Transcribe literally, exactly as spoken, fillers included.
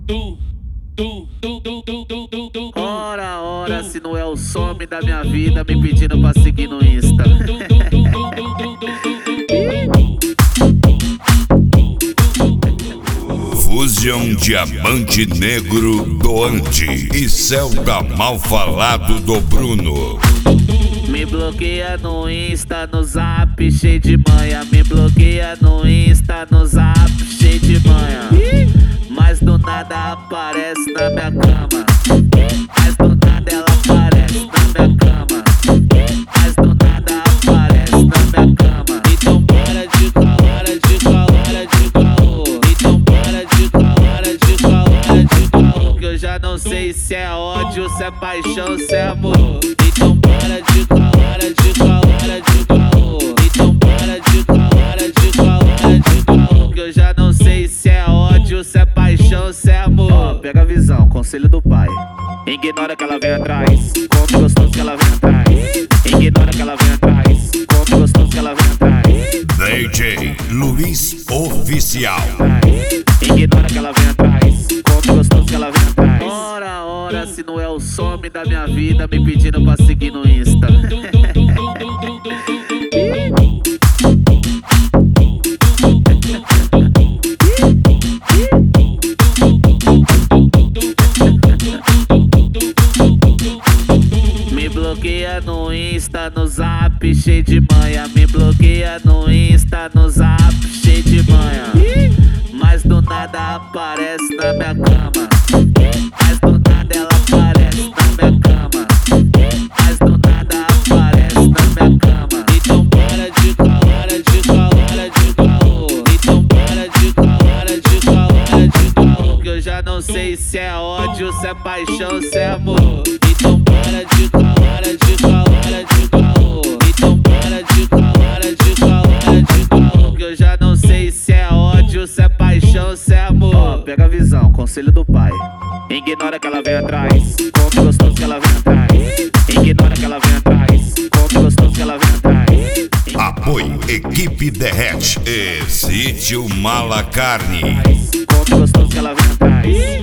Ora, ora, se não é o some da minha vida me pedindo pra seguir no Insta. Fusion Diamante Negro Doante e Celta Mal Falado do Bruno. Me bloqueia no Insta, no Zap, cheio de manha. Me bloqueia no Insta, no Zap, cheio de manha. Mas do nada aparece na minha cama. Mas do nada ela aparece na minha cama. Mas do nada aparece na minha cama. Então para de calar, de calar, de caô. Então para de calar, de calar, de caô. Que eu já não sei se é ódio, se é paixão, se é amor. Então para de calar, de calar, de caô. Então para de calar, de calar, de caô. Que eu já não sei se é ódio, se é paixão, se é amor. Ó, pega a visão, conselho do pai. Ignora que ela vem atrás, come gostoso que ela vem atrás. Ignora que ela vem atrás, come gostoso que ela vem atrás. D J Luiz Oficial. Ignora que ela vem atrás, come gostoso que ela vem atrás. Ora, ora, se não é o some da minha vida me pedindo pra seguir no Insta. Me bloqueia no Insta, no Zap, cheio de manha. Me bloqueia no Insta, no Zap, cheio de manha. Mas do nada aparece na minha cama. Mas do nada ela aparece na minha cama. Mas do nada aparece na minha cama. Então para de calar, de calar, de caô. Então para de calar, de calar, de caô. Que eu já não sei se é ódio, se é paixão, se é amor. Então para de calar, de calar, de caô. Então para de calar, de calar, de caô. Que eu já não sei se é ódio, se é paixão, se é amor. Ó, pega a visão, conselho do pai. Ignora que ela vem atrás, come gostoso que ela vem atrás. Ignora que ela vem atrás, come gostoso que ela vem atrás. Apoio Equipe Derrete e Sítio Mala Carne. Come gostoso que ela vem atrás.